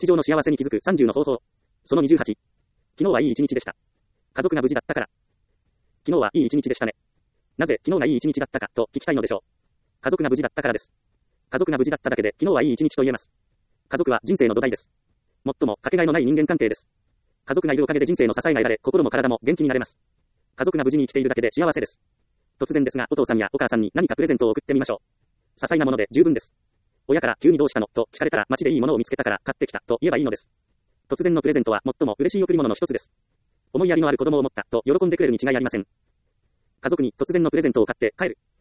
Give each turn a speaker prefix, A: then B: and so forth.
A: 日常の幸せに気づく30の方法。その28。昨日はいい一日でした。家族が無事だったから。昨日はいい一日でしたね。なぜ昨日がいい一日だったかと聞きたいのでしょう。家族が無事だったからです。家族が無事だっただけで昨日はいい一日と言えます。家族は人生の土台です。最もかけがえのない人間関係です。家族がいるおかげで人生の支えが得られ、心も体も元気になれます。家族が無事に生きているだけで幸せです。突然ですが、お父さんやお母さんに何かプレゼントを送ってみましょう。些細なもので十分です。親から急にどうしたのと聞かれたら、街でいいものを見つけたから買ってきたと言えばいいのです。突然のプレゼントは最も嬉しい贈り物の一つです。思いやりのある子供を持ったと喜んでくれるに違いありません。家族に突然のプレゼントを買って帰る。